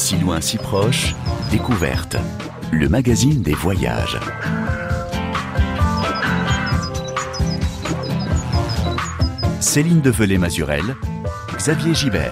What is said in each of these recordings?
Si loin, si proche, découverte. Le magazine des voyages. Céline Develay-Mazurel, Xavier Gibert.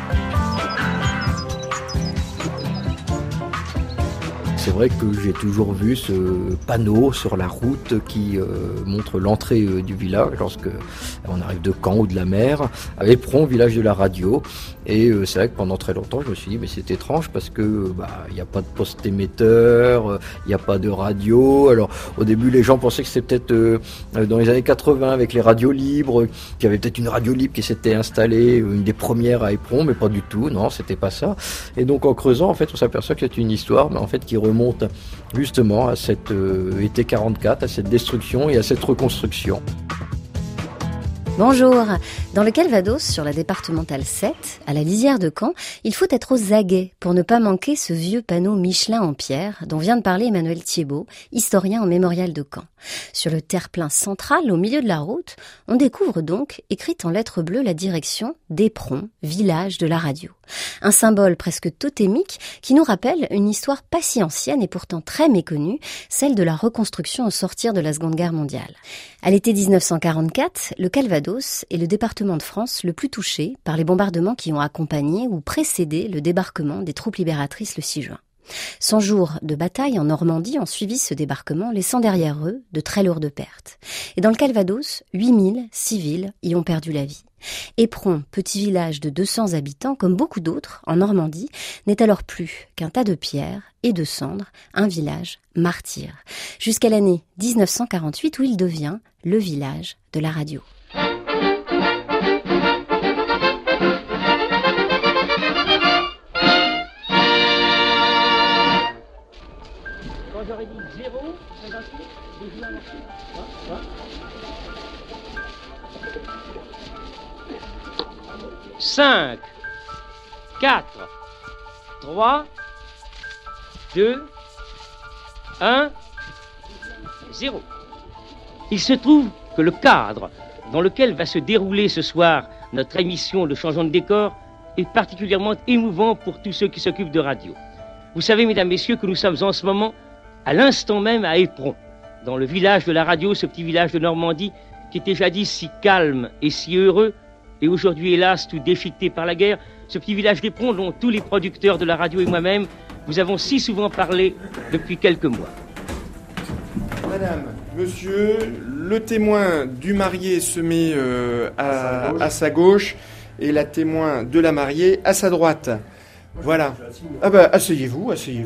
C'est vrai que j'ai toujours vu ce panneau sur la route qui montre l'entrée du village lorsque on arrive de Caen ou de la mer, à Éperon, village de la radio. Et c'est vrai que pendant très longtemps, je me suis dit, mais c'est étrange parce que il n'y a pas de poste émetteur, il n'y a pas de radio. Alors au début, les gens pensaient que c'était peut-être dans les années 80 avec les radios libres, qu'il y avait peut-être une radio libre qui s'était installée, une des premières à Éperon, mais pas du tout. Non, c'était pas ça. Et donc en creusant, en fait, on s'aperçoit que c'est une histoire, mais en fait qui remonte justement à cet été 44, à cette destruction et à cette reconstruction. Bonjour. Dans le Calvados, sur la départementale 7, à la lisière de Caen, il faut être aux aguets pour ne pas manquer ce vieux panneau Michelin en pierre dont vient de parler Emmanuel Thiebaud, historien au mémorial de Caen. Sur le terre-plein central, au milieu de la route, on découvre donc, écrite en lettres bleues, la direction d'Éperon, village de la radio. Un symbole presque totémique qui nous rappelle une histoire pas si ancienne et pourtant très méconnue, celle de la reconstruction au sortir de la Seconde Guerre mondiale. À l'été 1944, le Calvados est le département de France le plus touché par les bombardements qui ont accompagné ou précédé le débarquement des troupes libératrices le 6 juin. 100 jours de bataille en Normandie ont suivi ce débarquement, laissant derrière eux de très lourdes pertes. Et dans le Calvados, 8000 civils y ont perdu la vie. Éperon, petit village de 200 habitants, comme beaucoup d'autres en Normandie, n'est alors plus qu'un tas de pierres et de cendres, un village martyr, jusqu'à l'année 1948 où il devient le village de la radio. Quand j'aurais dit 0, 58, j'ai joué un morceau. 5, 4, 3, 2, 1, 0. Il se trouve que le cadre dans lequel va se dérouler ce soir notre émission de changement de décor est particulièrement émouvant pour tous ceux qui s'occupent de radio. Vous savez, mesdames, messieurs, que nous sommes en ce moment, à l'instant même, à Éperon, dans le village de la radio, ce petit village de Normandie qui était jadis si calme et si heureux, et aujourd'hui, hélas, tout déchiqueté par la guerre, ce petit village d'Éperon dont tous les producteurs de la radio et moi-même, vous avons si souvent parlé depuis quelques mois. Madame, monsieur, le témoin du marié se met à sa gauche et la témoin de la mariée à sa droite. Voilà. Ah bah, asseyez-vous.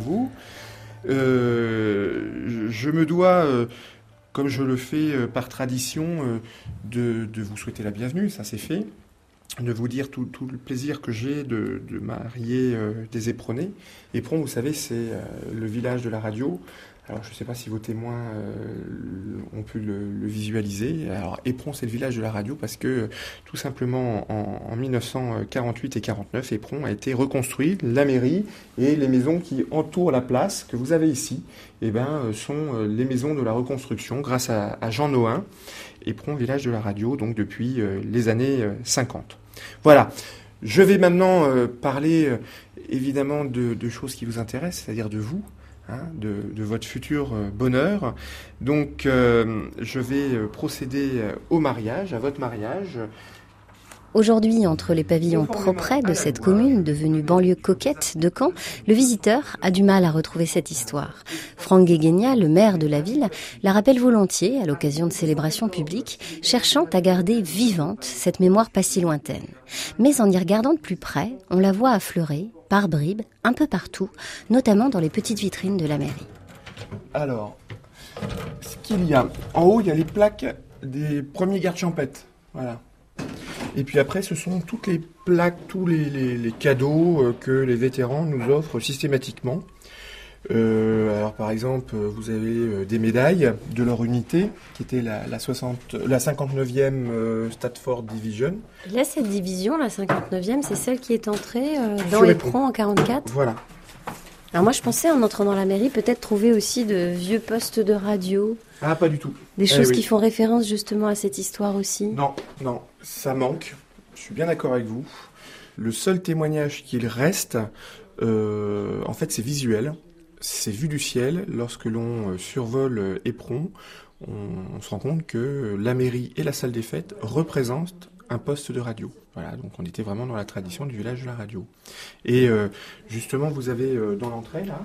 Je me dois, comme je le fais par tradition, de vous souhaiter la bienvenue, ça c'est fait. De vous dire tout le plaisir que j'ai de marier des Éperonnais. Éperon, vous savez, c'est le village de la radio. Alors, je ne sais pas si vos témoins ont pu le visualiser. Alors, Éperon, c'est le village de la radio parce que, tout simplement, en 1948 et 49, Éperon a été reconstruit. La mairie et les maisons qui entourent la place que vous avez ici, sont les maisons de la reconstruction grâce à Jean Nohain. Éperon, village de la radio, donc depuis les années 50. Voilà. Je vais maintenant parler évidemment de choses qui vous intéressent, c'est-à-dire de vous, de votre futur bonheur. Donc, je vais procéder au mariage, à votre mariage. Aujourd'hui, entre les pavillons propres de cette commune, devenue banlieue coquette de Caen, le visiteur a du mal à retrouver cette histoire. Franck Guéguénia, le maire de la ville, la rappelle volontiers à l'occasion de célébrations publiques, cherchant à garder vivante cette mémoire pas si lointaine. Mais en y regardant de plus près, on la voit affleurer, par bribes, un peu partout, notamment dans les petites vitrines de la mairie. Alors, ce qu'il y a, en haut, il y a les plaques des premiers gardes champêtres. Voilà. Et puis après, ce sont toutes les plaques, tous les cadeaux que les vétérans nous offrent systématiquement. Alors par exemple, vous avez des médailles de leur unité, qui était la 59e Stafford Division. Et là, cette division, la 59e, c'est celle qui est entrée dans Éperon en 44. Voilà. Alors moi, je pensais, en entrant dans la mairie, peut-être trouver aussi de vieux postes de radio. Ah, pas du tout. Des choses qui font référence justement à cette histoire aussi. Non, ça manque. Je suis bien d'accord avec vous. Le seul témoignage qu'il reste En fait, c'est visuel. C'est vu du ciel. Lorsque l'on survole Éperon, on se rend compte que la mairie et la salle des fêtes représentent un poste de radio. Voilà, donc on était vraiment dans la tradition du village de la radio. Et justement, vous avez dans l'entrée, là,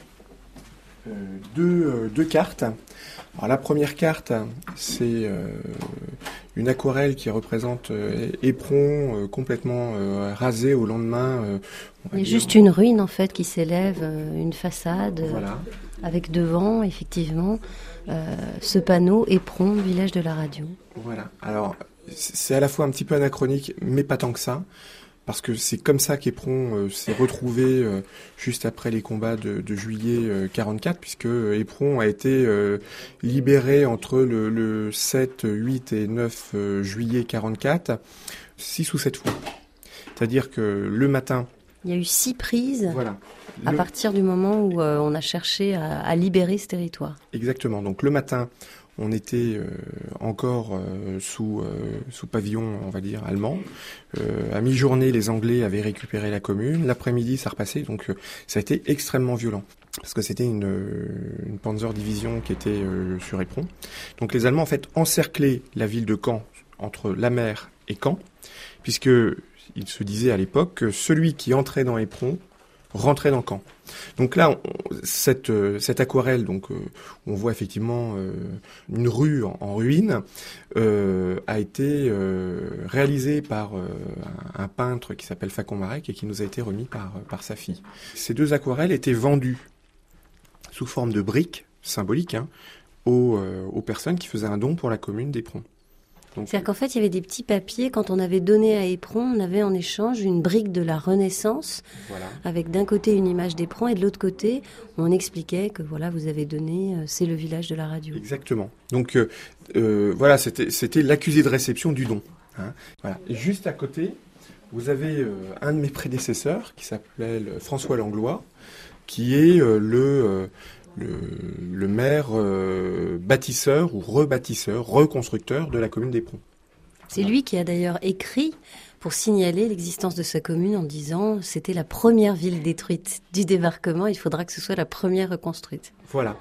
deux cartes. Alors la première carte, c'est une aquarelle qui représente Éperon complètement rasé au lendemain. Il y a juste une ruine en fait qui s'élève, une façade, voilà. Avec devant effectivement ce panneau Éperon, village de la radio. Voilà, alors c'est à la fois un petit peu anachronique, mais pas tant que ça. Parce que c'est comme ça qu'Éperon s'est retrouvé juste après les combats de juillet 44, puisque Éperon a été libéré entre le 7, 8 et 9 juillet 44, 6 ou 7 fois. C'est-à-dire que le matin... Il y a eu 6 prises voilà, à partir du moment où on a cherché à libérer ce territoire. Exactement, donc le matin... On était encore sous pavillon, on va dire, allemand. À mi-journée, les Anglais avaient récupéré la commune. L'après-midi, ça repassait. Donc, ça a été extrêmement violent. Parce que c'était une Panzer-Division qui était sur Éperon. Donc, les Allemands, en fait, encerclaient la ville de Caen entre la mer et Caen. Puisque il se disait à l'époque que celui qui entrait dans Éperon rentrait dans Caen. Donc là, cette aquarelle, donc on voit effectivement une rue en ruine, a été réalisée par un peintre qui s'appelle Facon Marek et qui nous a été remis par sa fille. Ces 2 aquarelles étaient vendues sous forme de briques symboliques aux personnes qui faisaient un don pour la commune d'Éperon. C'est-à-dire qu'en fait, il y avait des petits papiers. Quand on avait donné à Éperon, on avait en échange une brique de la Renaissance, voilà, avec d'un côté une image d'Éperon et de l'autre côté, on expliquait que voilà, vous avez donné, c'est le village de la radio. Exactement. Donc voilà, c'était l'accusé de réception du don. Voilà. Et juste à côté, vous avez un de mes prédécesseurs qui s'appelle François Langlois, qui est le maire bâtisseur ou rebâtisseur, reconstructeur de la commune d'Éperon. C'est lui qui a d'ailleurs écrit pour signaler l'existence de sa commune en disant c'était la première ville détruite du débarquement, il faudra que ce soit la première reconstruite. Voilà.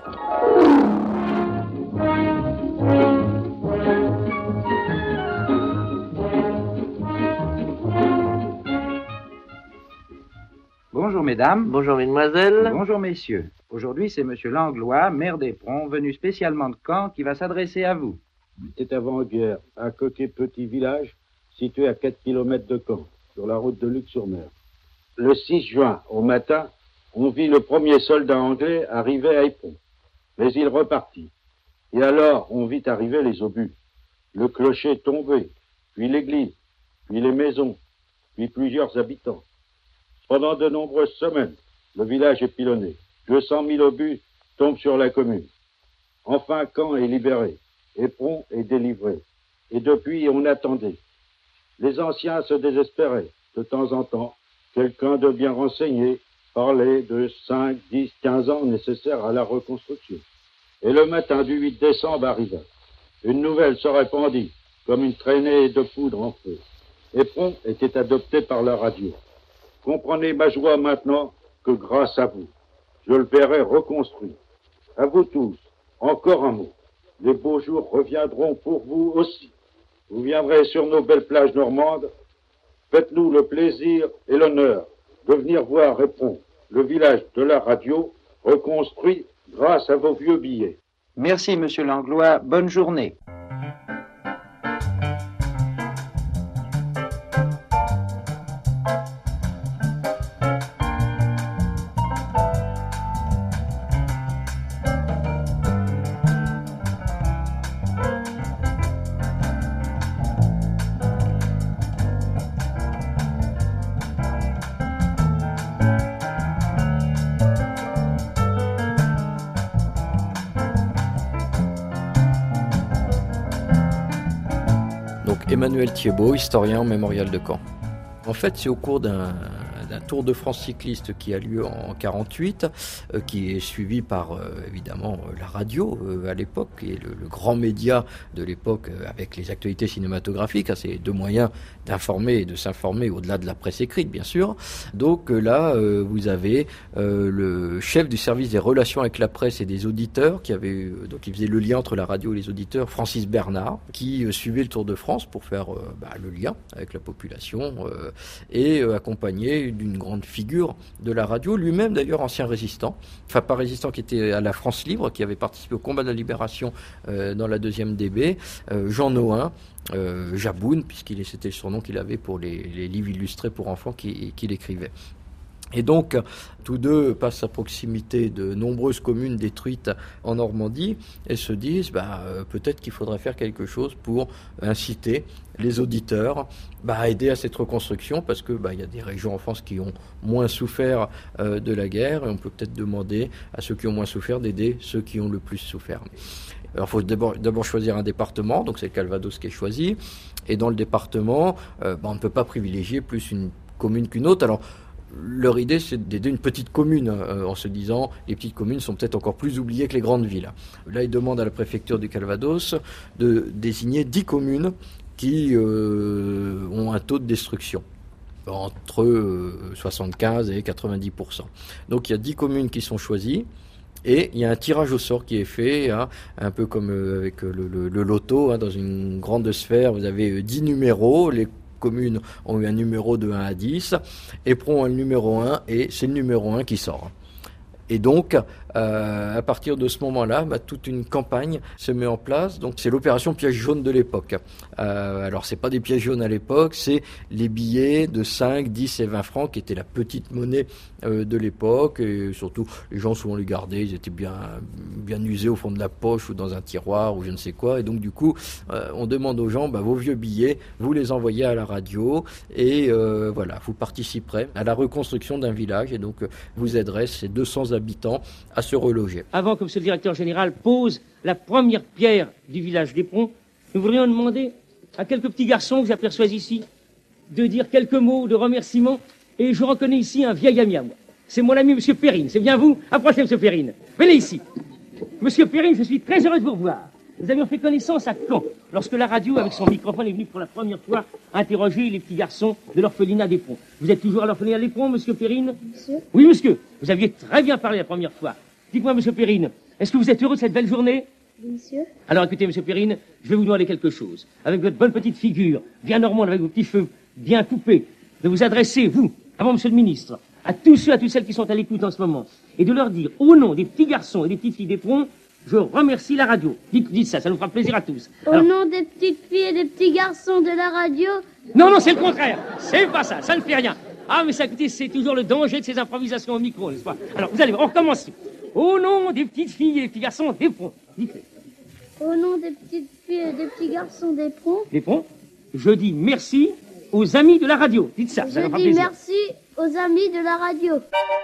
Bonjour mesdames. Bonjour mesdemoiselles. Bonjour messieurs. Aujourd'hui, c'est monsieur Langlois, maire d'Éperon, venu spécialement de Caen, qui va s'adresser à vous. C'était avant-guerre, un coquet petit village situé à 4 km de Caen, sur la route de Luc-sur-Mer. Le 6 juin, au matin, on vit le premier soldat anglais arriver à Éperon. Mais il repartit. Et alors, on vit arriver les obus. Le clocher tombé, puis l'église, puis les maisons, puis plusieurs habitants. Pendant de nombreuses semaines, le village est pilonné. 200 000 obus tombent sur la commune. Enfin, Caen est libéré. Éperon est délivré. Et depuis, on attendait. Les anciens se désespéraient. De temps en temps, quelqu'un de bien renseigné parlait de 5, 10, 15 ans nécessaires à la reconstruction. Et le matin du 8 décembre arriva. Une nouvelle se répandit, comme une traînée de poudre en feu. Éperon était adopté par la radio. Comprenez ma joie maintenant que grâce à vous, je le verrai reconstruit. À vous tous, encore un mot. Les beaux jours reviendront pour vous aussi. Vous viendrez sur nos belles plages normandes. Faites-nous le plaisir et l'honneur de venir voir Éperon, le village de la radio, reconstruit grâce à vos vieux billets. Merci monsieur Langlois, bonne journée. Emmanuel Thiebaud, historien au mémorial de Caen. En fait, c'est au cours d'un d'un Tour de France cycliste qui a lieu en 48, qui est suivi par évidemment la radio à l'époque, qui est le grand média de l'époque avec les actualités cinématographiques. C'est les deux moyens d'informer et de s'informer au-delà de la presse écrite, bien sûr. Donc là, vous avez le chef du service des relations avec la presse et des auditeurs qui faisait le lien entre la radio et les auditeurs, Francis Bernard, qui suivait le Tour de France pour faire le lien avec la population et accompagné d'une grande figure de la radio, lui-même d'ailleurs ancien résistant, enfin pas résistant, qui était à la France Libre, qui avait participé au combat de la libération dans la 2e DB, Jean Nohain, Jaboun, c'était le surnom qu'il avait pour les livres illustrés pour enfants qu'il écrivait. Et donc, tous deux passent à proximité de nombreuses communes détruites en Normandie et se disent peut-être qu'il faudrait faire quelque chose pour inciter les auditeurs à aider à cette reconstruction, parce que y a des régions en France qui ont moins souffert de la guerre, et on peut peut-être demander à ceux qui ont moins souffert d'aider ceux qui ont le plus souffert. Alors, il faut d'abord choisir un département, donc c'est le Calvados qui est choisi, et dans le département, on ne peut pas privilégier plus une commune qu'une autre. Alors, leur idée, c'est d'aider une petite commune, en se disant les petites communes sont peut-être encore plus oubliées que les grandes villes. Là, ils demandent à la préfecture du Calvados de désigner 10 communes qui ont un taux de destruction entre 75 et 90%. Donc, il y a 10 communes qui sont choisies. Et il y a un tirage au sort qui est fait, un peu comme avec le loto, dans une grande sphère, vous avez 10 numéros, les communes ont eu un numéro de 1 à 10, Éperon a le numéro 1, et c'est le numéro 1 qui sort. Et donc, à partir de ce moment-là, toute une campagne se met en place. Donc, c'est l'opération piège jaune de l'époque. Alors, c'est pas des pièges jaunes à l'époque, c'est les billets de 5, 10 et 20 francs qui étaient la petite monnaie de l'époque. Et surtout, les gens souvent les gardaient, ils étaient bien usés au fond de la poche ou dans un tiroir ou je ne sais quoi. Et donc, du coup, on demande aux gens, vos vieux billets, vous les envoyez à la radio et vous participerez à la reconstruction d'un village. Et donc, vous aiderez ces 200 habitants à se reloger. Avant que M. le directeur général pose la première pierre du village d'Éperon, nous voudrions demander à quelques petits garçons que j'aperçois ici de dire quelques mots de remerciement. Et je reconnais ici un vieil ami à moi. C'est mon ami M. Perrine. C'est bien vous? Approchez, M. Perrine. Venez ici. M. Perrine, je suis très heureux de vous revoir. Nous avions fait connaissance à Caen, lorsque la radio, avec son microphone, est venue pour la première fois interroger les petits garçons de l'orphelinat d'Éperon. vous êtes toujours à l'orphelinat d'Éperon, monsieur Perrine? Monsieur. Oui, monsieur. Vous aviez très bien parlé la première fois. Dites-moi, monsieur Perrine, est-ce que vous êtes heureux de cette belle journée? Oui, monsieur. Alors, écoutez, monsieur Perrine, je vais vous demander quelque chose. Avec votre bonne petite figure, bien normande, avec vos petits cheveux bien coupés, de vous adresser, vous, avant monsieur le ministre, à tous ceux, à toutes celles qui sont à l'écoute en ce moment, et de leur dire, au nom des petits garçons et des petites filles d'Éperon, je remercie la radio. Dites ça nous fera plaisir à tous. Au nom des petites filles et des petits garçons de la radio... Non, c'est le contraire. C'est pas ça, ça ne fait rien. Ah, mais ça, écoutez, c'est toujours le danger de ces improvisations au micro, n'est-ce pas? Alors, vous allez voir, on recommence. Au nom des petites filles et des petits garçons d'Éperon. Dites-le. Au nom des petites filles et des petits garçons d'Éperon, je dis merci aux amis de la radio. Dites ça, ça nous fera plaisir. Je dis merci aux amis de la radio.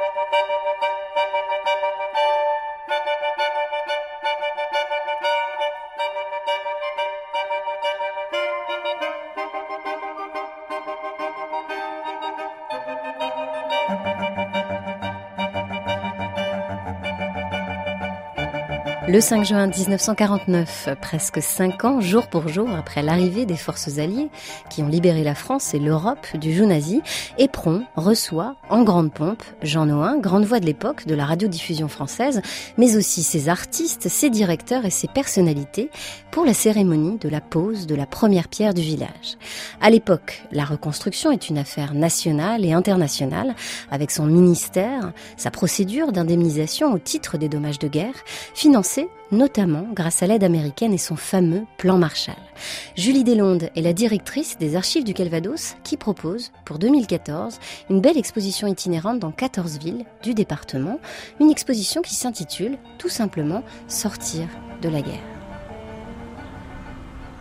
Le 5 juin 1949, presque 5 ans, jour pour jour, après l'arrivée des forces alliées qui ont libéré la France et l'Europe du joug nazi, Éperon reçoit, en grande pompe, Jean Nohain, grande voix de l'époque de la radiodiffusion française, mais aussi ses artistes, ses directeurs et ses personnalités pour la cérémonie de la pose de la première pierre du village. À l'époque, la reconstruction est une affaire nationale et internationale, avec son ministère, sa procédure d'indemnisation au titre des dommages de guerre, financée notamment grâce à l'aide américaine et son fameux plan Marshall. Julie Deslondes est la directrice des archives du Calvados qui propose, pour 2014, une belle exposition itinérante dans 14 villes du département, une exposition qui s'intitule tout simplement « Sortir de la guerre ».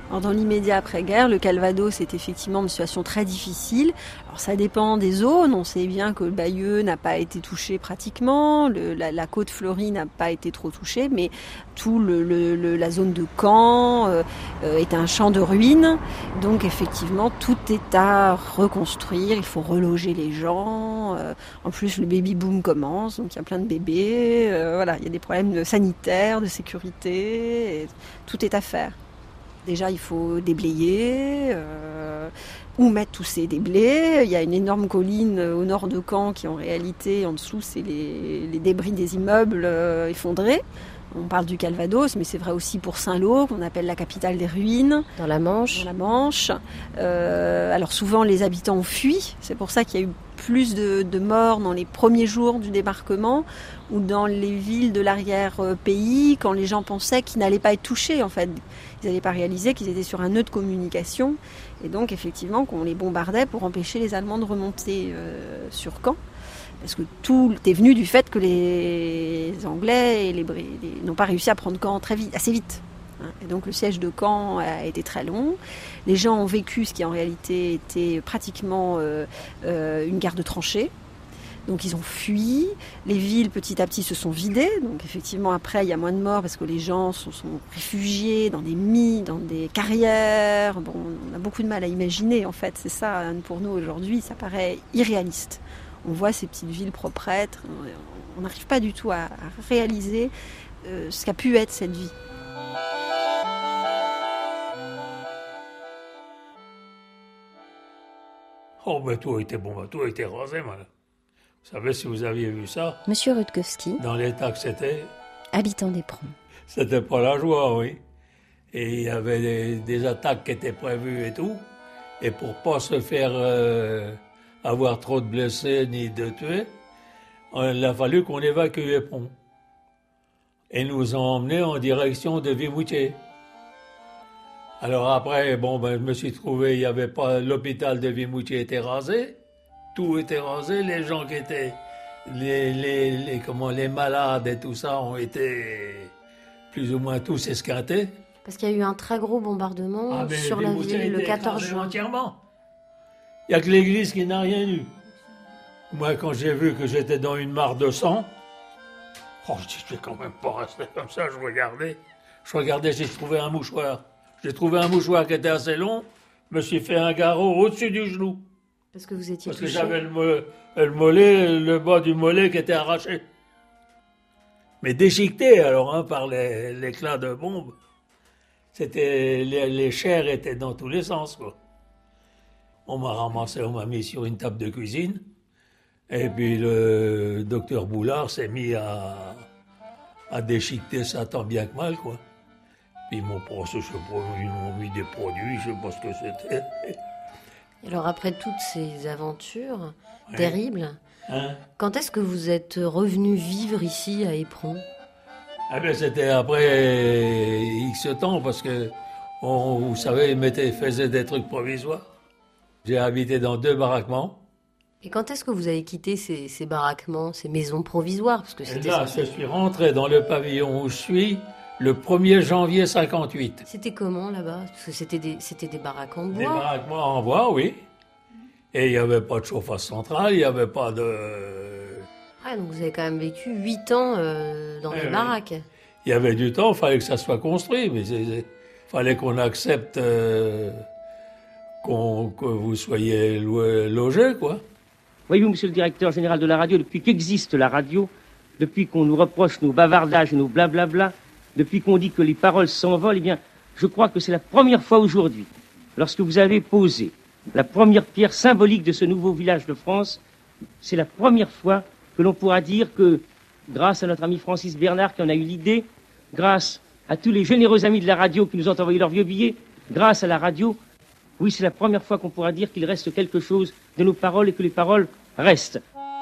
Alors dans l'immédiat après-guerre, le Calvados est effectivement une situation très difficile. Alors ça dépend des zones. On sait bien que le Bayeux n'a pas été touché pratiquement, la côte fleurie n'a pas été trop touchée, mais tout la zone de Caen est un champ de ruines. Donc effectivement, tout est à reconstruire. Il faut reloger les gens. En plus, le baby-boom commence, donc il y a plein de bébés. Voilà, il y a des problèmes sanitaires, de sécurité. Tout est à faire. Déjà, il faut déblayer, ou mettre tous ces déblais. Il y a une énorme colline au nord de Caen qui, en réalité, en dessous, c'est les débris des immeubles effondrés. On parle du Calvados, mais c'est vrai aussi pour Saint-Lô, qu'on appelle la capitale des ruines. Dans la Manche. Alors souvent, les habitants ont fui. C'est pour ça qu'il y a eu plus de morts dans les premiers jours du débarquement ou dans les villes de l'arrière-pays, quand les gens pensaient qu'ils n'allaient pas être touchés, en fait. Ils n'avaient pas réalisé qu'ils étaient sur un nœud de communication. Et donc, effectivement, qu'on les bombardait pour empêcher les Allemands de remonter sur Caen. Parce que tout est venu du fait que les Anglais n'ont pas réussi à prendre Caen assez vite. Et donc le siège de Caen a été très long. Les gens ont vécu ce qui en réalité était pratiquement une guerre de tranchées. Donc ils ont fui. Les villes petit à petit se sont vidées. Donc effectivement après il y a moins de morts parce que les gens sont réfugiés dans des mines, dans des carrières. Bon, on a beaucoup de mal à imaginer en fait. C'est ça pour nous aujourd'hui, ça paraît irréaliste. On voit ces petites villes proprêtres. On n'arrive pas du tout à réaliser ce qu'a pu être cette vie. Oh, ben tout était bon, tout était rasé, madame. Vous savez si vous aviez vu ça? Monsieur Rutkowski. Dans l'état que c'était. Habitant d'Éperon. C'était pas la joie, oui. Et il y avait des attaques qui étaient prévues et tout. Et pour pas se faire avoir trop de blessés ni de tués, il a fallu qu'on évacue Éperon. Et nous ont emmenés en direction de Vimoutier. Alors après, je me suis trouvé, il y avait pas, l'hôpital de Vimoutier était rasé, tout était rasé, les gens qui étaient, les malades et tout ça ont été plus ou moins tous esquintés. Parce qu'il y a eu un très gros bombardement sur la ville le 14 juin. Entièrement. Il n'y a que l'église qui n'a rien eu. Moi, quand j'ai vu que j'étais dans une mare de sang, je dis, je vais quand même pas rester comme ça, je regardais si je trouvais un mouchoir. J'ai trouvé un mouchoir qui était assez long, je me suis fait un garrot au-dessus du genou. Parce que vous étiez touché. Parce que j'avais le mollet, le bas du mollet qui était arraché. Mais déchiqueté alors, par l'éclat de bombe. C'était, les chairs étaient dans tous les sens, quoi. On m'a ramassé, on m'a mis sur une table de cuisine. Et puis le docteur Boulard s'est mis à déchiqueter ça tant bien que mal, quoi. Puis ils m'ont mis des produits, je sais pas ce que c'était. Alors après toutes ces aventures terribles, quand est-ce que vous êtes revenu vivre ici à Éperon? C'était après X temps, parce que, vous savez, ils faisaient des trucs provisoires. J'ai habité dans 2 baraquements. Et quand est-ce que vous avez quitté ces baraquements, ces maisons provisoires? Parce que c'était là, je suis rentré dans le pavillon où je suis le 1er janvier 58. C'était comment là-bas? Parce que c'était des baraques en bois. Des baraquements en bois, oui. Et il n'y avait pas de chauffage central, il n'y avait pas de... Donc vous avez quand même vécu 8 ans dans les baraques. Il y avait du temps, il fallait que ça soit construit, mais il fallait qu'on accepte que vous soyez logé, quoi. Voyez-vous, monsieur le directeur général de la radio, depuis qu'existe la radio, depuis qu'on nous reproche nos bavardages, nos blablabla, depuis qu'on dit que les paroles s'envolent, je crois que c'est la première fois aujourd'hui, lorsque vous avez posé la première pierre symbolique de ce nouveau village de France, c'est la première fois que l'on pourra dire que, grâce à notre ami Francis Bernard qui en a eu l'idée, grâce à tous les généreux amis de la radio qui nous ont envoyé leurs vieux billets, grâce à la radio, oui, c'est la première fois qu'on pourra dire qu'il reste quelque chose de nos paroles et que les paroles restent.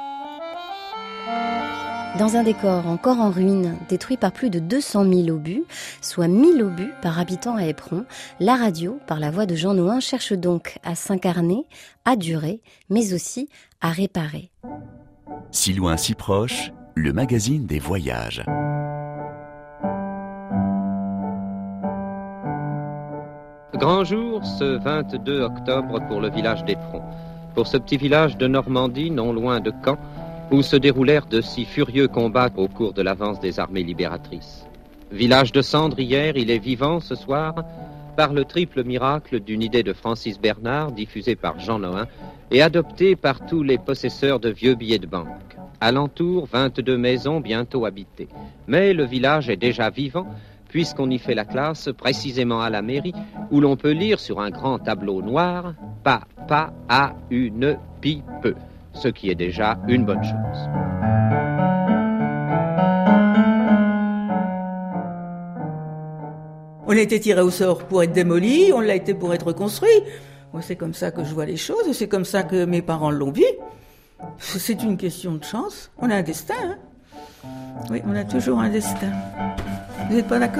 Dans un décor encore en ruine, détruit par plus de 200 000 obus, soit 1000 obus par habitant à Éperon, la radio, par la voix de Jean Nouin, cherche donc à s'incarner, à durer, mais aussi à réparer. Si loin, si proche, le magazine des voyages. Grand jour, ce 22 octobre pour le village d'Éperon. Pour ce petit village de Normandie, non loin de Caen, où se déroulèrent de si furieux combats au cours de l'avance des armées libératrices. Village de cendres hier, il est vivant ce soir par le triple miracle d'une idée de Francis Bernard, diffusée par Jean Nohain et adoptée par tous les possesseurs de vieux billets de banque. Alentour, 22 maisons bientôt habitées. Mais le village est déjà vivant, puisqu'on y fait la classe précisément à la mairie, où l'on peut lire sur un grand tableau noir « Papa a une pipe », ce qui est déjà une bonne chose. On a été tiré au sort pour être démoli, on l'a été pour être reconstruit. Moi, c'est comme ça que je vois les choses, c'est comme ça que mes parents l'ont vu. C'est une question de chance. On a un destin, hein. Oui, on a toujours un destin. Vous n'êtes pas d'accord ?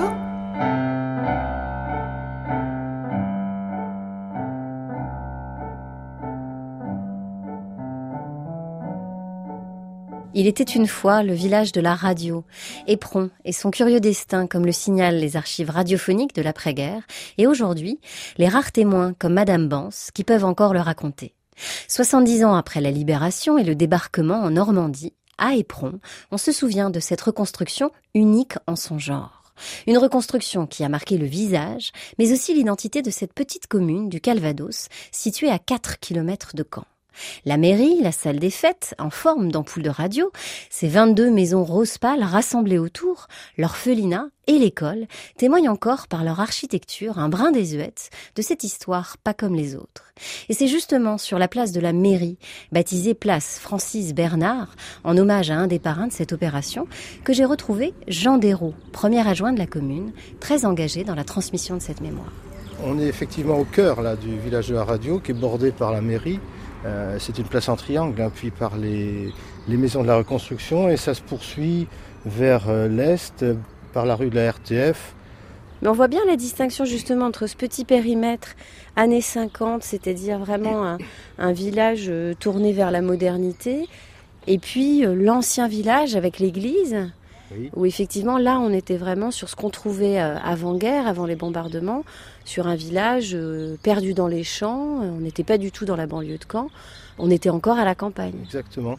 Il était une fois le village de la radio, Éperon et son curieux destin comme le signalent les archives radiophoniques de l'après-guerre, et aujourd'hui, les rares témoins comme Madame Bance qui peuvent encore le raconter. 70 ans après la libération et le débarquement en Normandie, à Éperon, on se souvient de cette reconstruction unique en son genre. Une reconstruction qui a marqué le visage, mais aussi l'identité de cette petite commune du Calvados, située à 4 km de Caen. La mairie, la salle des fêtes, en forme d'ampoule de radio, ces 22 maisons rose pâle rassemblées autour, l'orphelinat et l'école témoignent encore par leur architecture un brin désuète de cette histoire pas comme les autres. Et c'est justement sur la place de la mairie, baptisée place Francis Bernard, en hommage à un des parrains de cette opération, que j'ai retrouvé Jean Desraux, premier adjoint de la commune, très engagé dans la transmission de cette mémoire. On est effectivement au cœur là, du village de la radio, qui est bordé par la mairie. C'est une place en triangle, puis par les maisons de la reconstruction, et ça se poursuit vers l'est, par la rue de la RTF. Mais on voit bien la distinction justement entre ce petit périmètre années 50, c'est-à-dire vraiment un village tourné vers la modernité, et puis l'ancien village avec l'église, oui. Où effectivement là on était vraiment sur ce qu'on trouvait avant-guerre, avant les bombardements, sur un village perdu dans les champs. On n'était pas du tout dans la banlieue de Caen, on était encore à la campagne. Exactement.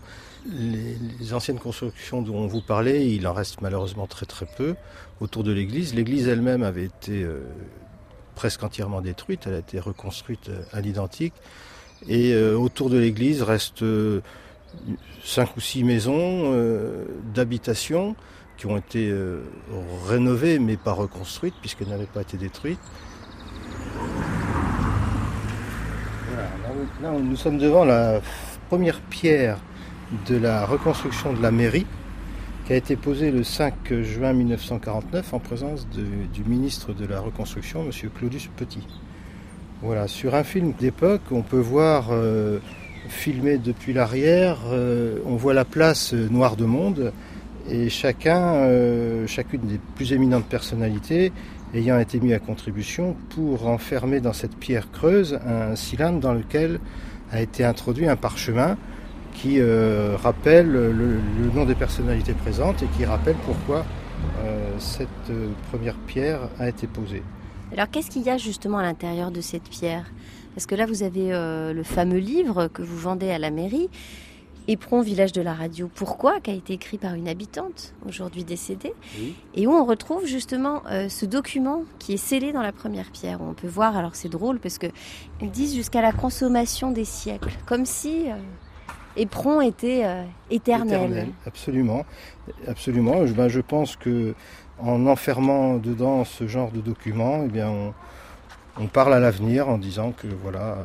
Les anciennes constructions dont on vous parlait, il en reste malheureusement très très peu autour de l'église. L'église elle-même avait été presque entièrement détruite, elle a été reconstruite à l'identique. Et autour de l'église restent 5 ou 6 maisons d'habitation qui ont été rénovées mais pas reconstruites puisqu'elles n'avaient pas été détruites. Voilà, là, nous sommes devant la première pierre de la reconstruction de la mairie qui a été posée le 5 juin 1949 en présence du ministre de la Reconstruction, M. Claudius Petit. Voilà, sur un film d'époque, on peut voir filmé depuis l'arrière, on voit la place noire de monde et chacune des plus éminentes personnalités ayant été mis à contribution pour enfermer dans cette pierre creuse un cylindre dans lequel a été introduit un parchemin qui rappelle le nom des personnalités présentes et qui rappelle pourquoi cette première pierre a été posée. Alors qu'est-ce qu'il y a justement à l'intérieur de cette pierre ? Parce que là vous avez le fameux livre que vous vendez à la mairie, Éperon, village de la radio. Pourquoi ? Qui a été écrit par une habitante, aujourd'hui décédée, oui. Et où on retrouve justement ce document qui est scellé dans la première pierre. Où on peut voir, alors c'est drôle parce qu'ils disent jusqu'à la consommation des siècles, comme si Éperon était éternel. Absolument, absolument. Je pense que en enfermant dedans ce genre de document, eh bien on parle à l'avenir en disant que voilà,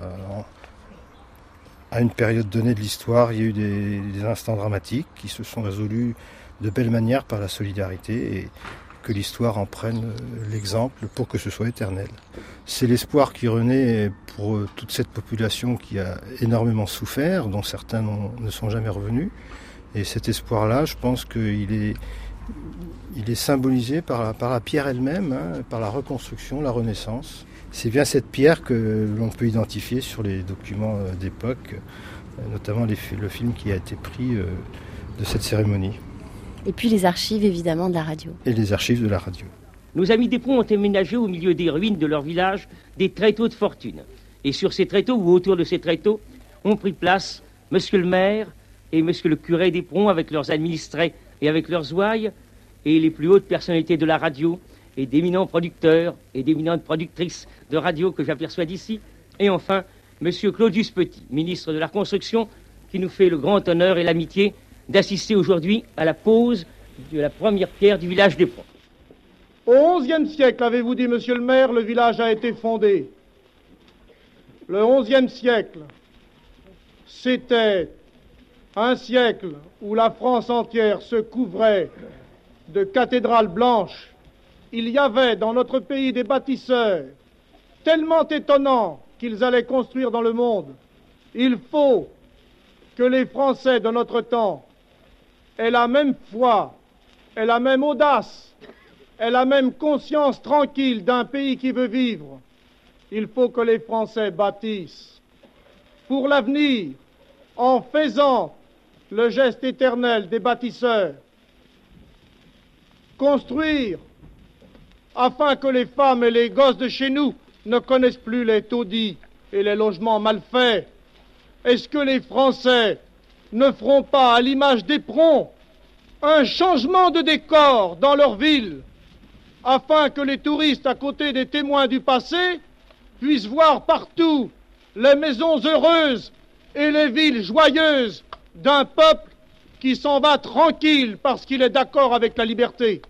à une période donnée de l'histoire, il y a eu des instants dramatiques qui se sont résolus de belle manière par la solidarité et que l'histoire en prenne l'exemple pour que ce soit éternel. C'est l'espoir qui renaît pour toute cette population qui a énormément souffert, dont certains ne sont jamais revenus. Et cet espoir-là, je pense qu'il est symbolisé par la pierre elle-même, par la reconstruction, la renaissance. C'est bien cette pierre que l'on peut identifier sur les documents d'époque, notamment le film qui a été pris de cette cérémonie. Et puis les archives évidemment de la radio. Et les archives de la radio. nos amis d'Éperon ont aménagé au milieu des ruines de leur village des tréteaux de fortune. Et sur ces tréteaux, ou autour de ces tréteaux, ont pris place monsieur le maire et monsieur le curé d'Éperon avec leurs administrés et avec leurs ouailles, et les plus hautes personnalités de la radio, et d'éminents producteurs et d'éminentes productrices de radio que j'aperçois d'ici, et enfin, monsieur Claudius Petit, ministre de la Construction, qui nous fait le grand honneur et l'amitié d'assister aujourd'hui à la pose de la première pierre du village d'Éperon. Au XIe siècle, avez-vous dit, monsieur le maire, le village a été fondé. Le XIe siècle, c'était un siècle où la France entière se couvrait de cathédrales blanches. Il y avait dans notre pays des bâtisseurs tellement étonnants qu'ils allaient construire dans le monde. Il faut que les Français de notre temps aient la même foi, aient la même audace, aient la même conscience tranquille d'un pays qui veut vivre. Il faut que les Français bâtissent pour l'avenir en faisant le geste éternel des bâtisseurs. Construire afin que les femmes et les gosses de chez nous ne connaissent plus les taudis et les logements mal faits. Est-ce que les Français ne feront pas, à l'image d'Éperon, un changement de décor dans leur ville, afin que les touristes, à côté des témoins du passé, puissent voir partout les maisons heureuses et les villes joyeuses d'un peuple qui s'en va tranquille parce qu'il est d'accord avec la liberté.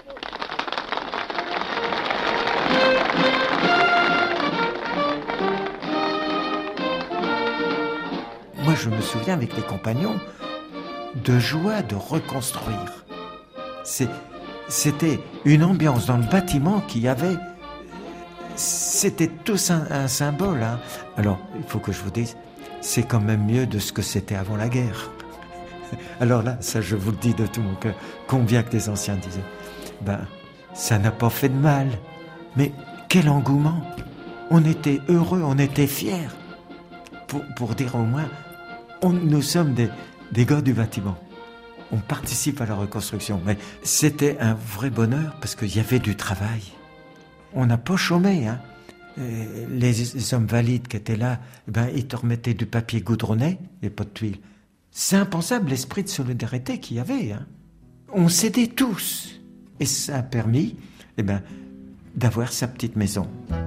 Moi, je me souviens avec les compagnons de joie de reconstruire. C'était une ambiance dans le bâtiment qui avait... C'était tous un symbole. Hein. Alors, il faut que je vous dise, c'est quand même mieux de ce que c'était avant la guerre. Alors là, ça je vous le dis de tout mon cœur, combien que les anciens disaient, ça n'a pas fait de mal. Mais quel engouement! On était heureux, on était fiers. Pour dire au moins, nous sommes des gars du bâtiment. On participe à la reconstruction. Mais c'était un vrai bonheur parce qu'il y avait du travail. On n'a pas chômé. Hein. Les hommes valides qui étaient là, ils te remettaient du papier goudronné et pas de tuiles. C'est impensable l'esprit de solidarité qu'il y avait. Hein. On s'aidait tous. Et ça a permis d'avoir sa petite maison.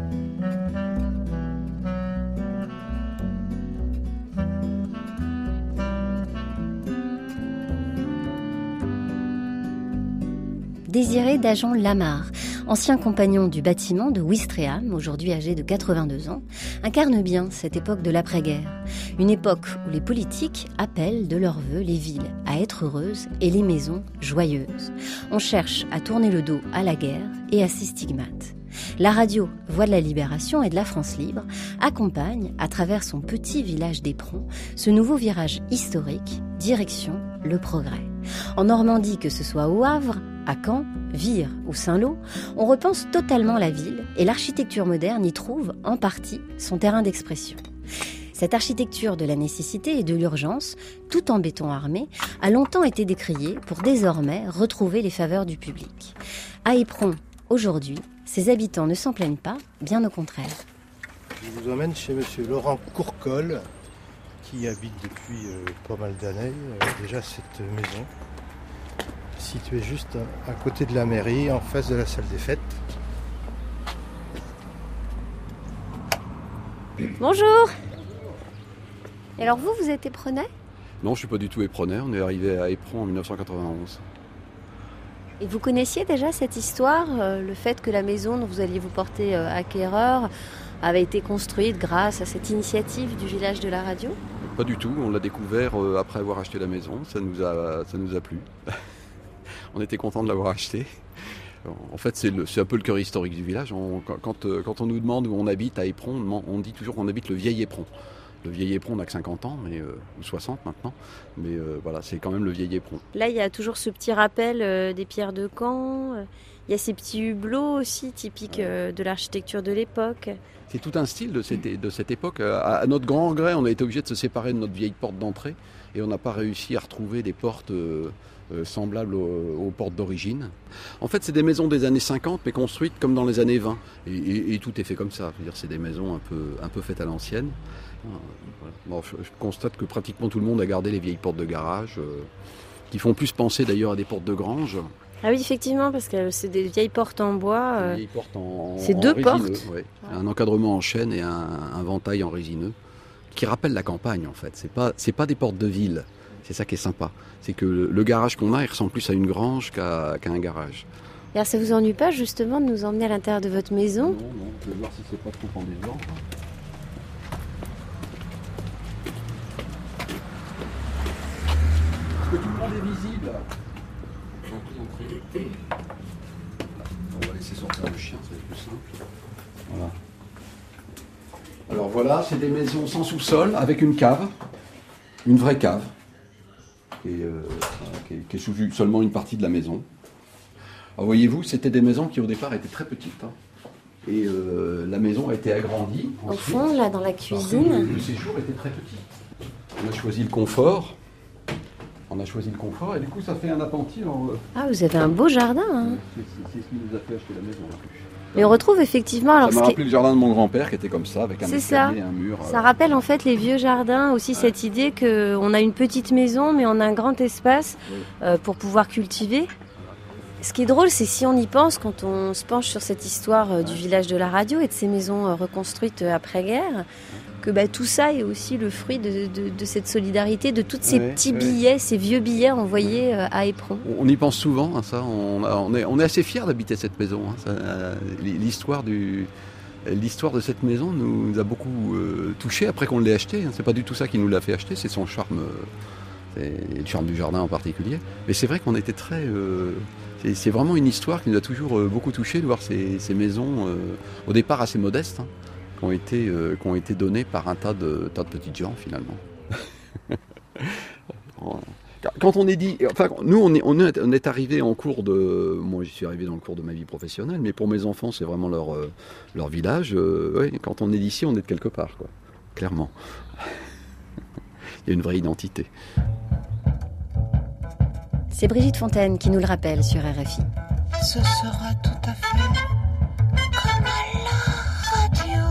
Désiré d'Agent Lamarre, ancien compagnon du bâtiment de Ouistreham, aujourd'hui âgé de 82 ans, incarne bien cette époque de l'après-guerre. Une époque où les politiques appellent de leur vœu les villes à être heureuses et les maisons joyeuses. On cherche à tourner le dos à la guerre et à ses stigmates. La radio Voix de la Libération et de la France Libre accompagne, à travers son petit village d'Éperon, ce nouveau virage historique, direction le progrès. En Normandie, que ce soit au Havre, à Caen, Vire ou Saint-Lô, on repense totalement la ville et l'architecture moderne y trouve, en partie, son terrain d'expression. Cette architecture de la nécessité et de l'urgence, tout en béton armé, a longtemps été décriée pour désormais retrouver les faveurs du public. À Éperon, aujourd'hui, ses habitants ne s'en plaignent pas, bien au contraire. Je vous emmène chez monsieur Laurent Courcol, qui habite depuis pas mal d'années déjà cette maison, située juste à côté de la mairie, en face de la salle des fêtes. Bonjour. Et alors vous êtes éprenais ? Non, je ne suis pas du tout éprenais, on est arrivé à Éperon en 1991. Et vous connaissiez déjà cette histoire, le fait que la maison dont vous alliez vous porter acquéreur avait été construite grâce à cette initiative du village de la radio ? Pas du tout, on l'a découvert après avoir acheté la maison, ça nous a plu. On était content de l'avoir acheté. En fait, c'est un peu le cœur historique du village. Quand on nous demande où on habite à Éperon, on dit toujours qu'on habite le vieil Éperon. Le vieil Éperon n'a que 50 ans, ou 60 maintenant, mais voilà, c'est quand même le vieil Éperon. Là, il y a toujours ce petit rappel des pierres de Caen, il y a ces petits hublots aussi, typiques de l'architecture de l'époque. C'est tout un style de cette époque. À notre grand regret, on a été obligé de se séparer de notre vieille porte d'entrée, et on n'a pas réussi à retrouver des portes semblables aux portes d'origine. En fait, c'est des maisons des années 50, mais construites comme dans les années 20. Et tout est fait comme ça. C'est-à-dire, c'est des maisons un peu faites à l'ancienne. Voilà. Bon, je constate que pratiquement tout le monde a gardé les vieilles portes de garage, qui font plus penser d'ailleurs à des portes de grange. Ah oui, effectivement, parce que c'est des vieilles portes en bois. Des vieilles portes c'est deux portes. Ouais. Un encadrement en chêne et un ventail en résineux, qui rappelle la campagne en fait. C'est pas des portes de ville. C'est ça qui est sympa. C'est que le garage qu'on a, il ressemble plus à une grange qu'à un garage. Et alors ça vous ennuie pas justement de nous emmener à l'intérieur de votre maison? Non, je vais voir si c'est pas trop en désordre. Est-ce que tout le monde est visible? On va laisser sortir le chien, c'est plus simple. Voilà. Alors voilà, c'est des maisons sans sous-sol, avec une cave, une vraie cave, qui est sous seulement une partie de la maison. Alors voyez-vous, c'était des maisons qui au départ étaient très petites. Et la maison a été agrandie. Au fond, là, dans la cuisine. Le séjour était très petit. On a choisi le confort. Et du coup, ça fait un appentis. Ah, vous avez un beau jardin. Hein. C'est ce qui nous a fait acheter la maison. Mais on retrouve effectivement... Alors, ça m'a rappelé le jardin de mon grand-père qui était comme ça, avec un escalier, un mur. Ça rappelle en fait les vieux jardins, aussi cette idée qu'on a une petite maison, mais on a un grand espace pour pouvoir cultiver. Ce qui est drôle, c'est si on y pense, quand on se penche sur cette histoire du village de la radio et de ces maisons reconstruites après-guerre, que tout ça est aussi le fruit de cette solidarité, de tous ces petits billets, ces vieux billets envoyés à Éperon. On y pense souvent, ça. On est assez fiers d'habiter cette maison. L'histoire de cette maison nous a beaucoup touchés après qu'on l'ait achetée. C'est pas du tout ça qui nous l'a fait acheter, c'est son charme, et le charme du jardin en particulier. Mais c'est vrai qu'on était très... c'est vraiment une histoire qui nous a toujours beaucoup touchés de voir ces maisons, au départ assez modestes, qui ont été données par un tas de petites gens finalement. Quand on est dit, enfin nous on est arrivé en cours de, moi j'y suis arrivé dans le cours de ma vie professionnelle, mais pour mes enfants c'est vraiment leur village. Quand on est d'ici, on est de quelque part, quoi. Clairement. Il y a une vraie identité. C'est Brigitte Fontaine qui nous le rappelle sur RFI. Ce sera tout à fait comme à la radio.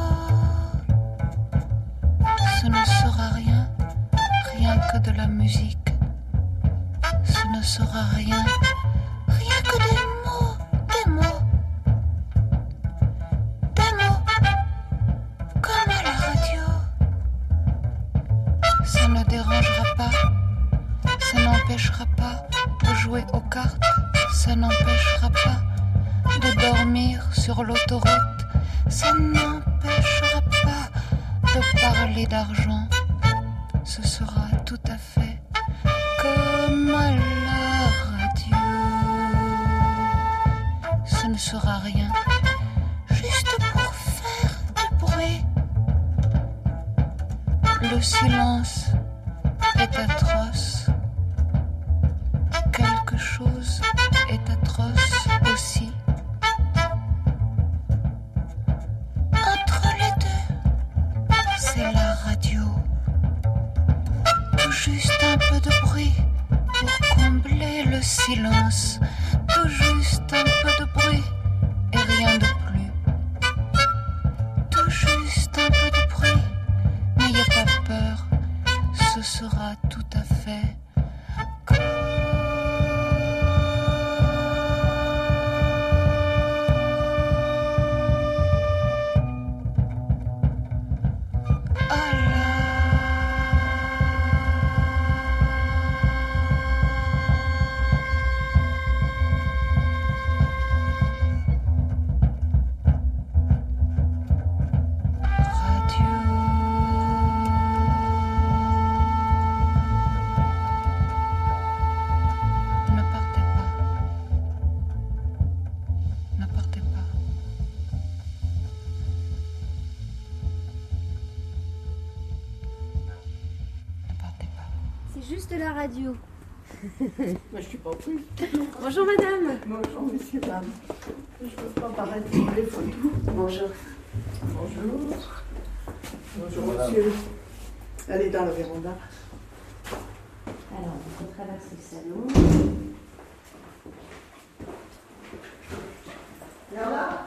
Ce ne sera rien que de la musique. Ce ne sera rien que des mots, comme à la radio. Ça ne dérangera pas, ça n'empêchera pas de jouer aux cartes, ça n'empêchera pas de dormir sur l'autoroute, ça n'empêchera pas de parler d'argent. Ce sera tout à fait comme à la radio. Ce ne sera rien, juste pour faire du bruit. Le silence est atroce. Quelque chose est atroce aussi. Entre les deux, c'est la radio. Tout juste un peu de bruit pour combler le silence. Tout juste un peu de bruit et rien de plus. Tout juste un peu de bruit, n'ayez pas peur, ce sera tout à fait comme... Juste la radio. Je suis pas prise. Bonjour madame. Bonjour monsieur, dame. Je peux pas paraître sur les photos. Bonjour. Bonjour. Bonjour monsieur. Elle est dans la véranda. Alors, votre traverse le salon. Alors là,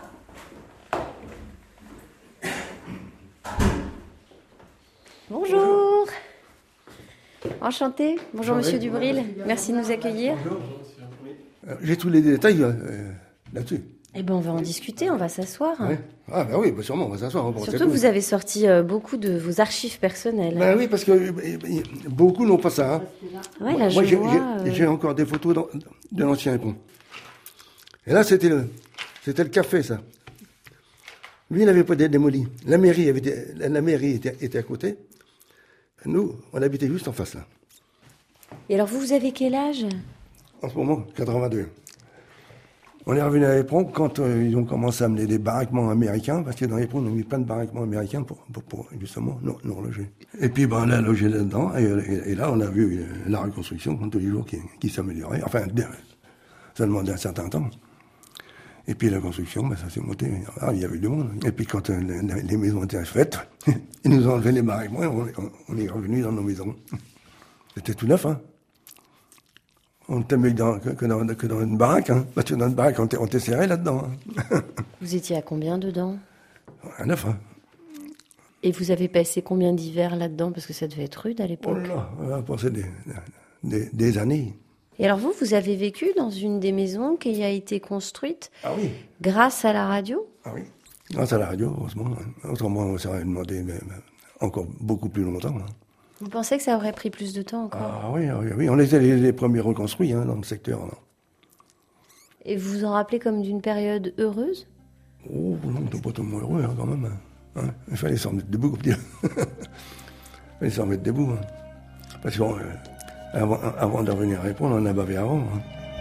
bonjour. Enchanté. Bonjour Monsieur Dubril. Merci de nous accueillir. J'ai tous les détails là-dessus. Eh ben, on va en discuter, on va s'asseoir. Ouais. Ah ben oui, sûrement, on va s'asseoir. Surtout que vous avez sorti beaucoup de vos archives personnelles. Ben oui, parce que beaucoup n'ont pas ça. Hein. Ouais, là, moi, j'ai encore des photos de l'ancien pont. Et là, c'était le café, ça. Lui, il n'avait pas démoli. La mairie était à côté. Nous, on habitait juste en face, là. Et alors, vous avez quel âge? En ce moment, 82. On est revenu à Éperon quand ils ont commencé à amener des baraquements américains, parce que dans Éperon, on a mis plein de baraquements américains pour justement nous reloger. Et puis, on a logé là-dedans, et là, on a vu la reconstruction, tous les jours, qui s'améliorait. Enfin, ça demandait un certain temps. Et puis, la construction, ça s'est monté. Alors, il y avait du monde. Et puis, quand les maisons étaient faites, ils nous ont enlevé les baraquements, et on est revenu dans nos maisons. C'était tout neuf, hein. On était mieux que dans une baraque, hein. Parce que dans une baraque, on était serré là-dedans. Hein. Vous étiez à combien dedans? À 9, hein. Et vous avez passé combien d'hivers là-dedans? Parce que ça devait être rude à l'époque. Oh là, on a passé des années. Et alors vous avez vécu dans une des maisons qui a été construite grâce à la radio? Ah oui, grâce à la radio, heureusement. Autrement, ça aurait demandé encore beaucoup plus longtemps. Hein. Vous pensez que ça aurait pris plus de temps encore? Ah oui, on était les premiers reconstruits dans le secteur. Là. Et vous vous en rappelez comme d'une période heureuse? Oh non, on n'était pas tellement heureux quand même. Hein. Il fallait s'en mettre debout, il fallait s'en mettre debout. Hein. Parce qu'avant de revenir répondre, on a bavé avant. Hein.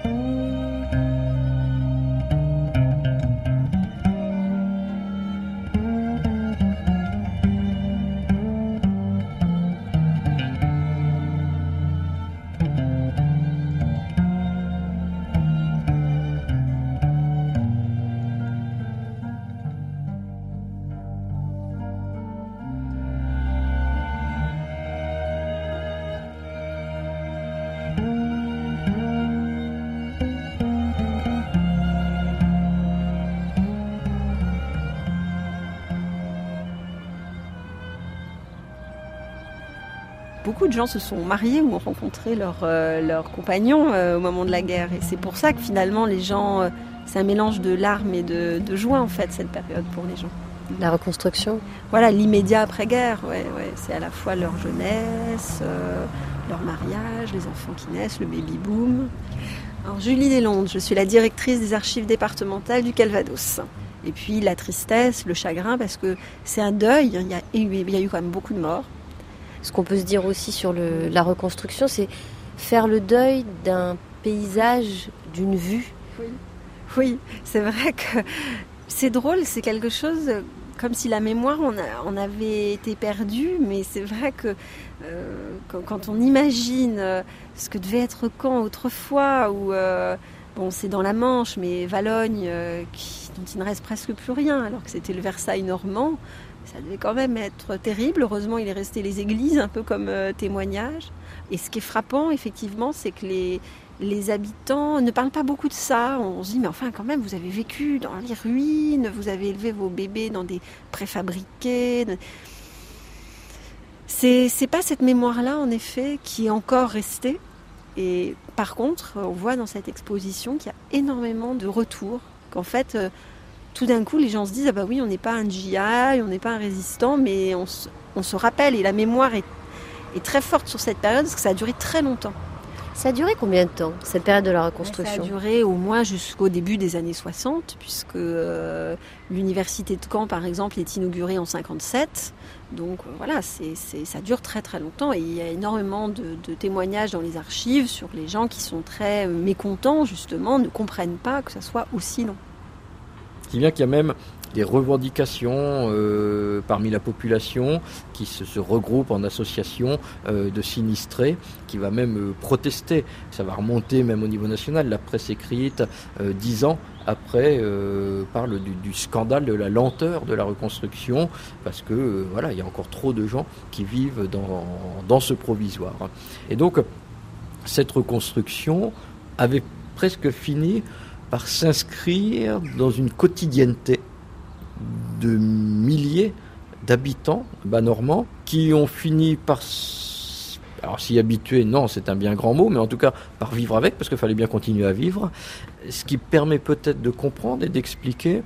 Beaucoup de gens se sont mariés ou ont rencontré leur compagnon au moment de la guerre. Et c'est pour ça que finalement, les gens, c'est un mélange de larmes et de joie, en fait, cette période pour les gens. La reconstruction? Voilà, l'immédiat après-guerre, ouais. C'est à la fois leur jeunesse, leur mariage, les enfants qui naissent, le baby-boom. Alors, Julie Deslondes, je suis la directrice des archives départementales du Calvados. Et puis la tristesse, le chagrin, parce que c'est un deuil, il y a eu quand même beaucoup de morts. Ce qu'on peut se dire aussi sur la reconstruction, c'est faire le deuil d'un paysage, d'une vue. Oui, c'est vrai que c'est drôle, c'est quelque chose comme si la mémoire on avait été perdue, mais c'est vrai que quand on imagine ce que devait être Caen autrefois, où c'est dans la Manche, mais Valognes, dont il ne reste presque plus rien, alors que c'était le Versailles normand. Ça devait quand même être terrible. Heureusement, il est resté les églises, un peu comme témoignage. Et ce qui est frappant, effectivement, c'est que les habitants ne parlent pas beaucoup de ça. On se dit, mais enfin, quand même, vous avez vécu dans les ruines, vous avez élevé vos bébés dans des préfabriqués. C'est pas cette mémoire-là, en effet, qui est encore restée. Et par contre, on voit dans cette exposition qu'il y a énormément de retours, qu'en fait... tout d'un coup, les gens se disent « Ah bah oui, on n'est pas un GI, on n'est pas un résistant, mais on se rappelle. » Et la mémoire est très forte sur cette période, parce que ça a duré très longtemps. Ça a duré combien de temps, cette période de la reconstruction? Ça a duré au moins jusqu'au début des années 60, puisque l'université de Caen, par exemple, est inaugurée en 57. Donc voilà, ça dure très très longtemps. Et il y a énormément de témoignages dans les archives sur les gens qui sont très mécontents, justement, ne comprennent pas que ça soit aussi long. Si bien qu'il y a même des revendications parmi la population qui se regroupent en associations de sinistrés, qui va même protester. Ça va remonter même au niveau national. La presse écrite, 10 ans après, parle du scandale de la lenteur de la reconstruction, parce que il y a encore trop de gens qui vivent dans ce provisoire. Et donc, cette reconstruction avait presque fini par s'inscrire dans une quotidienneté de milliers d'habitants bas-normands qui ont fini par, alors s'y habituer, non, c'est un bien grand mot, mais en tout cas par vivre avec, parce qu'il fallait bien continuer à vivre, ce qui permet peut-être de comprendre et d'expliquer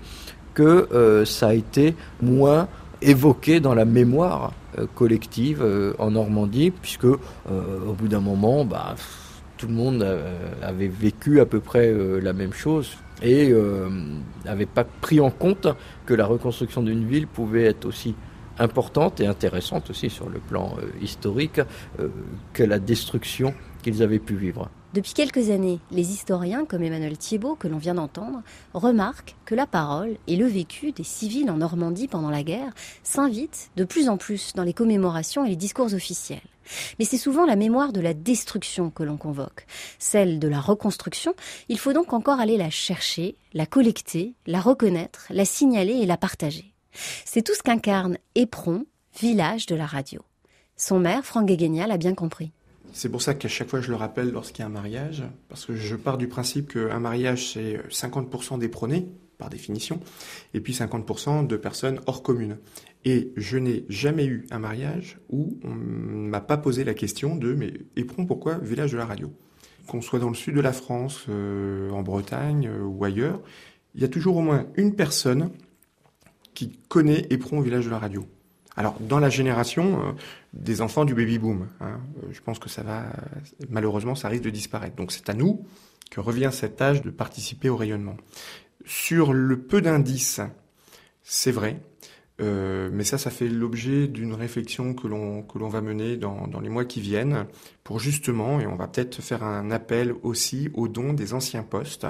que ça a été moins évoqué dans la mémoire collective en Normandie, puisque au bout d'un moment, tout le monde avait vécu à peu près la même chose et n'avait pas pris en compte que la reconstruction d'une ville pouvait être aussi importante et intéressante aussi sur le plan historique que la destruction qu'ils avaient pu vivre. Depuis quelques années, les historiens comme Emmanuel Thiébaut, que l'on vient d'entendre, remarquent que la parole et le vécu des civils en Normandie pendant la guerre s'invitent de plus en plus dans les commémorations et les discours officiels. Mais c'est souvent la mémoire de la destruction que l'on convoque. Celle de la reconstruction, il faut donc encore aller la chercher, la collecter, la reconnaître, la signaler et la partager. C'est tout ce qu'incarne Éperon, village de la radio. Son maire, Franck Guéguenia, l'a bien compris. C'est pour ça qu'à chaque fois je le rappelle lorsqu'il y a un mariage, parce que je pars du principe qu'un mariage c'est 50% d'éperonnés, par définition, et puis 50% de personnes hors commune. Et je n'ai jamais eu un mariage où on ne m'a pas posé la question de « mais Éperon, pourquoi village de la radio ?» Qu'on soit dans le sud de la France, en Bretagne ou ailleurs, il y a toujours au moins une personne qui connaît Éperon, village de la radio. Alors, dans la génération des enfants du baby-boom, je pense que ça va, malheureusement, ça risque de disparaître. Donc, c'est à nous que revient cet âge de participer au rayonnement. Sur le peu d'indices, c'est vrai, mais ça fait l'objet d'une réflexion que l'on va mener dans les mois qui viennent, pour justement, et on va peut-être faire un appel aussi aux dons des anciens postes,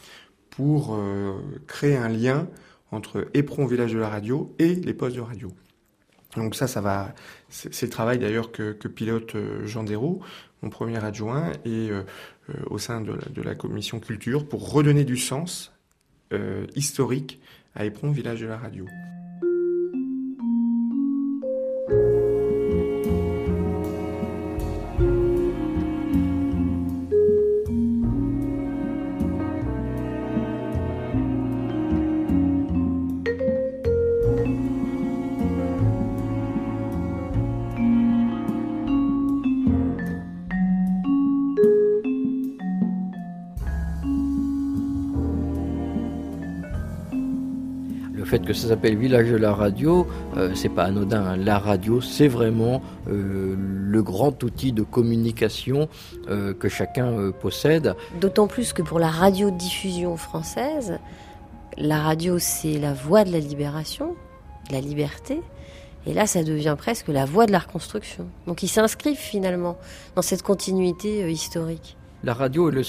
pour créer un lien entre Éperon, village de la radio, et les postes de radio. Donc ça va, c'est le travail d'ailleurs que pilote Jean Dérault, mon premier adjoint, et au sein de la commission culture, pour redonner du sens historique à Éperon, village de la radio. Le fait que ça s'appelle village de la radio, c'est pas anodin. La radio, c'est vraiment le grand outil de communication que chacun possède. D'autant plus que pour la radiodiffusion française, la radio, c'est la voix de la libération, de la liberté. Et là, ça devient presque la voie de la reconstruction. Donc ils s'inscrivent finalement dans cette continuité historique. La radio est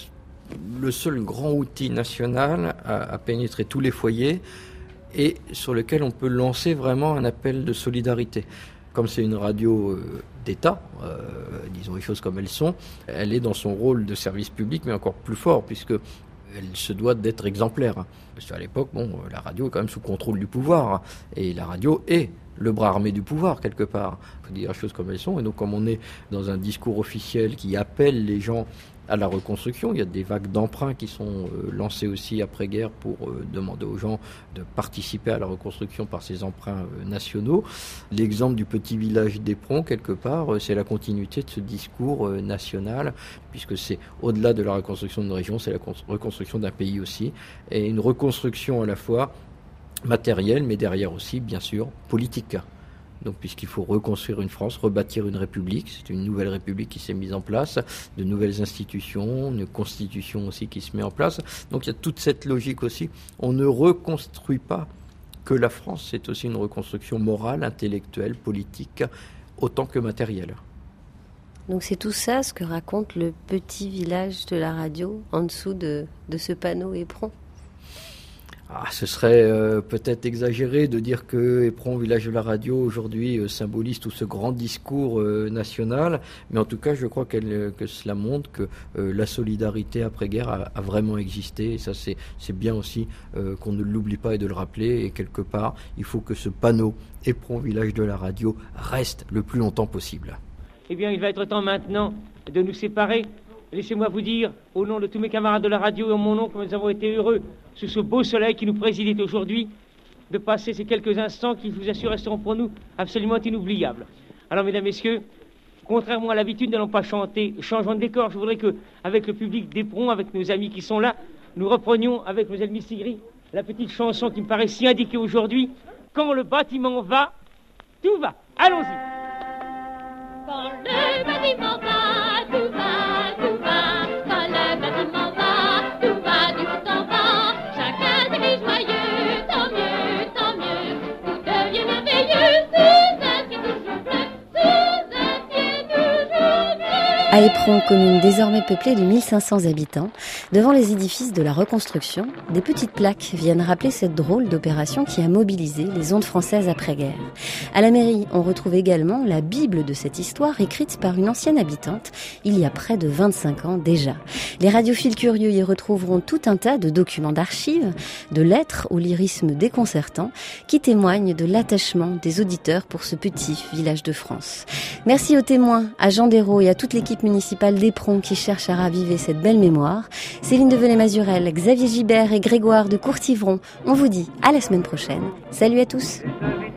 le seul grand outil national à pénétrer tous les foyers et sur lequel on peut lancer vraiment un appel de solidarité. Comme c'est une radio d'État, disons les choses comme elles sont, elle est dans son rôle de service public, mais encore plus fort, puisque elle se doit d'être exemplaire. Parce qu'à l'époque, la radio est quand même sous contrôle du pouvoir, et la radio est le bras armé du pouvoir, quelque part. Il faut dire les choses comme elles sont, et donc comme on est dans un discours officiel qui appelle les gens à la reconstruction, il y a des vagues d'emprunts qui sont lancées aussi après-guerre pour demander aux gens de participer à la reconstruction par ces emprunts nationaux. L'exemple du petit village d'Éperon, quelque part, c'est la continuité de ce discours national, puisque c'est au-delà de la reconstruction d'une région, c'est la reconstruction d'un pays aussi, et une reconstruction à la fois matérielle, mais derrière aussi, bien sûr, politique. Donc, puisqu'il faut reconstruire une France, rebâtir une république, c'est une nouvelle république qui s'est mise en place, de nouvelles institutions, une constitution aussi qui se met en place. Donc, il y a toute cette logique aussi. On ne reconstruit pas que la France, c'est aussi une reconstruction morale, intellectuelle, politique, autant que matérielle. Donc, c'est tout ça ce que raconte le petit village de la radio en dessous de ce panneau Éperon. Ce serait peut-être exagéré de dire que Éperon, village de la radio, aujourd'hui symbolise tout ce grand discours national, mais en tout cas, je crois que cela montre que la solidarité après-guerre a vraiment existé, et ça c'est bien aussi qu'on ne l'oublie pas et de le rappeler, et quelque part, il faut que ce panneau Éperon, village de la radio, reste le plus longtemps possible. Eh bien, il va être temps maintenant de nous séparer. Laissez-moi vous dire, au nom de tous mes camarades de la radio et en mon nom, que nous avons été heureux, sous ce beau soleil qui nous préside aujourd'hui, de passer ces quelques instants qui, je vous assure, resteront pour nous absolument inoubliables. Alors, mesdames, messieurs, contrairement à l'habitude, nous n'allons pas chanter changeons de décor. Je voudrais que, avec le public d'Éperon, avec nos amis qui sont là, nous reprenions avec Mlle Mistigri la petite chanson qui me paraît si indiquée aujourd'hui. Quand le bâtiment va, tout va. Allons-y. Quand le bâtiment va, tout va, tout va. Quand le bâtiment va, tout va du haut en bas. Chacun s'écrie joyeux, tant mieux. Tout devient merveilleux sous un ciel toujours bleu, sous un ciel toujours bleu. À Éperon, commune désormais peuplée de 1500 habitants, devant les édifices de la reconstruction, des petites plaques viennent rappeler cette drôle d'opération qui a mobilisé les ondes françaises après-guerre. À la mairie, on retrouve également la Bible de cette histoire écrite par une ancienne habitante, il y a près de 25 ans déjà. Les radiophiles curieux y retrouveront tout un tas de documents d'archives, de lettres au lyrisme déconcertant, qui témoignent de l'attachement des auditeurs pour ce petit village de France. Merci aux témoins, à Jean Dérault et à toute l'équipe municipale d'Éperon qui cherche à raviver cette belle mémoire. Céline Devenay-Mazurel, Xavier Gibert et Grégoire de Courtivron, on vous dit à la semaine prochaine. Salut à tous.